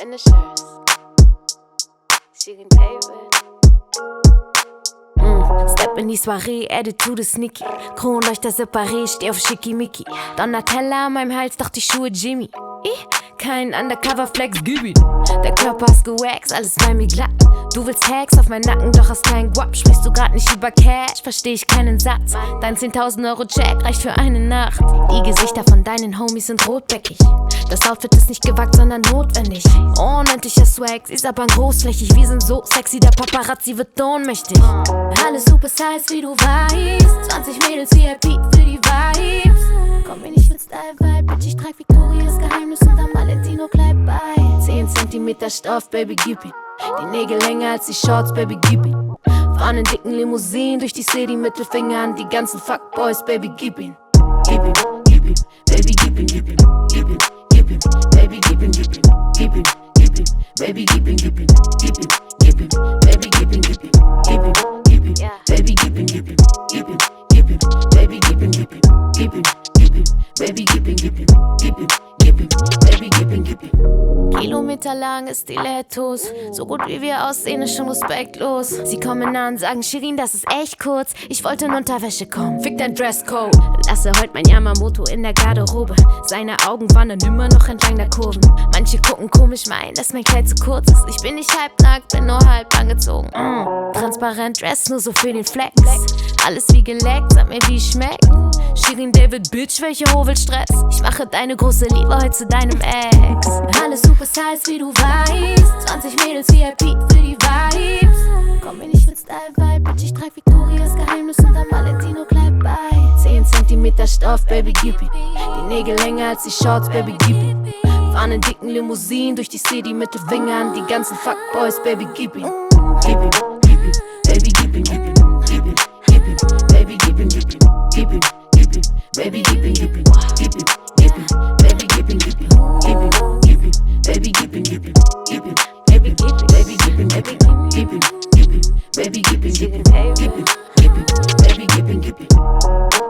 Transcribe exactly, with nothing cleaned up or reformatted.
finishers. Shirin David. Mm, Step in die Soiree, Attitude sneaky. Kronleuchter separé, steh auf Schickimicki. Donatella an meinem Hals, doch die Schuhe Jimmy. Ich, kein Undercover-Flex, gib ihn. Der Körper ist gewaxt, alles bei mir glatt. Du willst Hacks auf meinen Nacken, doch hast kein Guap. Sprichst du grad nicht über Cash, versteh ich keinen Satz. Dein zehntausend Euro Check reicht für eine Nacht. Die Gesichter von deinen Homies sind rotbäckig. Das Outfit ist nicht gewagt, sondern notwendig. Unendlicher Swag, sie ist aber großflächig. Wir sind so sexy, der Paparazzi wird ohnmächtig. Alles super size, wie du weißt. zwanzig Mädels V I P für die Vibes. Komm mir nicht mit Style-Vibe, Bitch, ich trag Victorias Geheimnis und am Valentino-Kleid bei. zehn Zentimeter Stoff, Baby, gib ihn. Die Nägel länger als die Shorts, Baby, gib ihn. Fahren in dicken Limousinen durch die City, Mittelfinger an die ganzen Fuckboys, Baby, gib ihn. Gib ihn, gib ihn, Baby, gib ihn, gib ihn, gib ihn, gib ihn, Baby, gib ihn, gib ihn, gib ihn, gib ihn, Baby, gib ihn, gib ihn, gib ihn, gib ihn, Baby, gib ihn, gib ihn, gib ihn, gib ihn, Baby, gib ihn, gib ihn, gib ihn, gib ihn, Baby, gib ihn, gib ihn, gib ihn, gib ihn, Baby, gib ihn, gib ihn, gib ihn, gib ihn, Baby, gib ihn, gib ihn. Kilometerlange Stilettos, so gut wie wir aussehen, ist schon respektlos. Sie kommen an, sagen Shirin, das ist echt kurz. Ich wollte in Unterwäsche kommen, fick dein Dresscode. Lasse heut mein Yamamoto in der Garderobe. Seine Augen wandern immer noch entlang der Kurven. Manche gucken komisch, meinen, dass mein Kleid zu kurz ist. Ich bin nicht halbnackt, bin nur halb angezogen. mm. Transparent Dress, nur so für den Flex. Alles wie geleckt, sag mir wie es schmeckt. Shirin David, Bitch, welche Hovelstress. Ich mache deine große Liebe heute zu deinem Ex. Alles super size, wie du weißt. zwanzig Mädels V I P für die Vibes. Komm mir nicht mit Style-Vibe, Bitch, ich trag Victorias Geheimnis und am Valentino-Kleid bei. zehn Zentimeter Stoff, Baby, gib ihn. Die Nägel länger als die Shorts, Baby, gib ihn. Fahren in dicken Limousinen durch die City, Mittelfinger an die ganzen Fuckboys, Baby, gib ihn. Gib ihn, gib ihn, Baby, gib ihn, gib ihn, gib ihn, gib ihn, Baby, gib ihn, gib ihn, gib ihn, gib ihn, Baby, gib ihn, gib ihn, gib ihn, gib ihn, Baby, gib ihn, gib ihn, gib ihn, gib ihn, Baby, gib ihn, gib ihn, gib ihn, gib ihn, Baby, gib ihn, gib ihn, gib ihn, gib ihn, Baby, gib ihn, gib ihn, gib ihn, gib ihn, Baby, gib ihn, gib ihn.